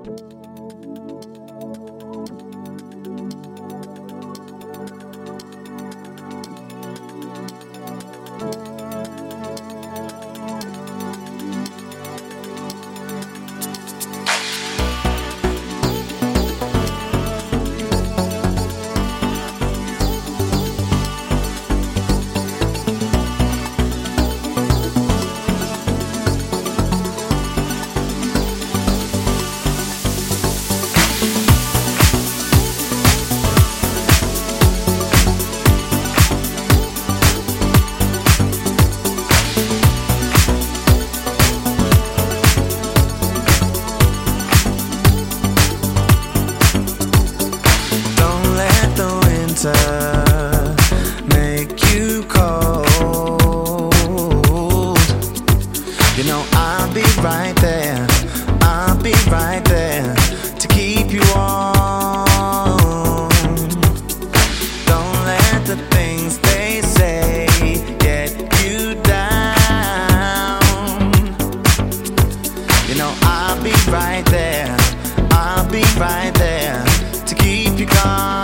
Make you cold. You know I'll be right there. I'll be right there to keep you warm. Don't let the things they say get you down. You know I'll be right there. I'll be right there to keep you calm.